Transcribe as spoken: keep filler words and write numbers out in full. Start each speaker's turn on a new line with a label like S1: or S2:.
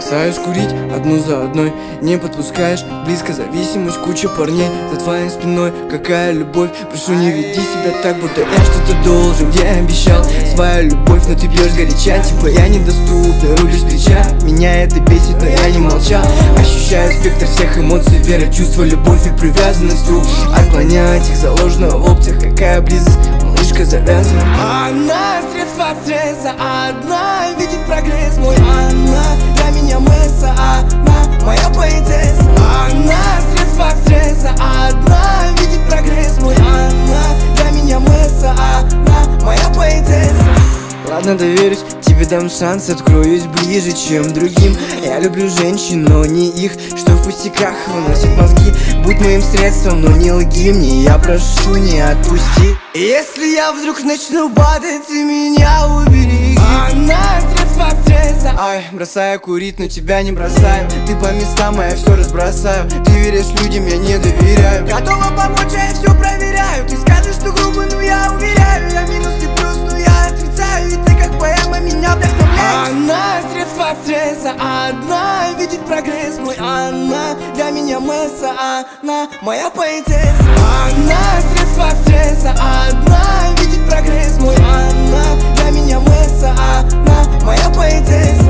S1: бросаешь курить одну за одной, не подпускаешь близко, зависимость, куча парней за твоей спиной. Какая любовь, прошу, не веди себя так, будто я что-то должен. Где обещал свою любовь, но ты бьешь горяча, типа я недоступна, рулишь плеча. Меня это бесит, но я не молчал. Ощущаю спектр всех эмоций, вера, чувство, любовь и привязанностью. Отклонять их заложено в опциях, какая близость, малышка завязана.
S2: Она средство стресса, одна видит прогресс мой. Она для меня мыса, она моя поэтесса. Она средство стресса, одна видит прогресс мой. Она для меня мыса, она моя поэтесса.
S1: Ладно, доверюсь, тебе дам шанс, откроюсь ближе, чем другим. Я люблю женщин, но не их, что в пустяках выносит мозги. Будь моим средством, но не лги мне, я прошу, не отпусти.
S2: Если я вдруг начну падать, ты меня убери. Она средство стресса.
S1: Ай, бросаю курить, но тебя не бросаю. Ты по местам, а я все разбросаю. Ты веришь людям, я не доверяю.
S2: Готова помочь, а я все проверяю. Ты скажешь, что грубо, но я уверяю. Я минус, ты плюс, но я отрицаю. И ты как поэма меня вдохновляешь. Она средство стресса, одна видит прогресс мой. Она для меня мыса, она моя поэтесса. Она средство стресса, одна видит прогресс мой. Она для меня мыса, она моя поэтесса.